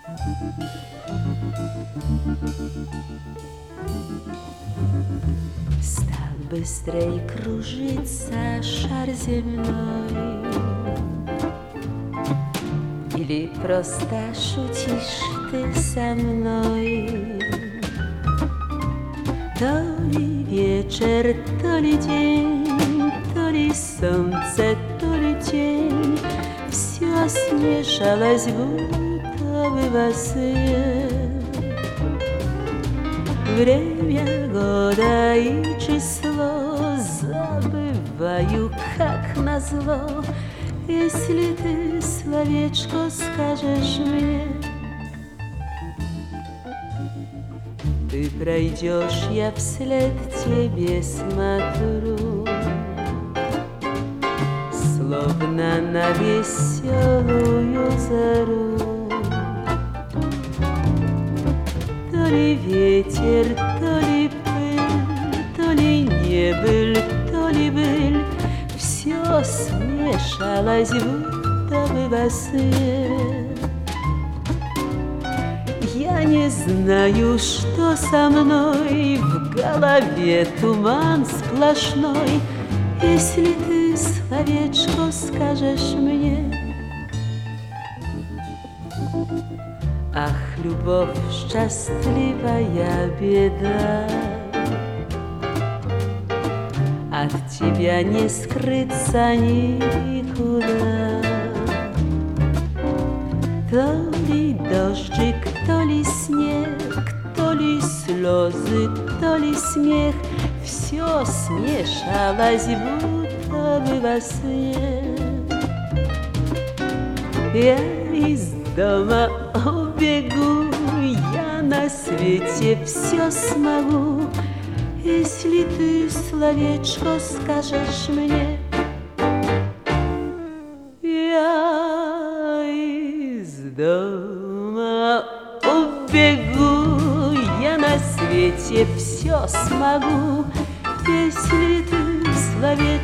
Стал быстрей кружиться шар земной, или просто шутишь ты со мной? То ли вечер, то ли день, то ли солнце, то ли тень, все смешалось, будто бы во сне. Время года и число забываю, как назло, если ты словечко скажешь мне. Ты пройдешь, я вслед тебе смотрю, словно на веселую зарю. То ли ветер, то ли пыль, то ли не быль, то ли быль, все смешалось, будто бы во сне. Я не знаю, что со мной, в голове туман сплошной, если ты словечко скажешь мне. Ах, любовь, счастливая беда, от тебя не скрыться никуда. То ли дождик, то ли снег, то ли слезы, то ли смех, все смешалось, будто бы во сне. Я из дома убегу, я на свете все смогу, если ты словечко скажешь мне. Я из дома убегу, я на свете все смогу, если ты словечко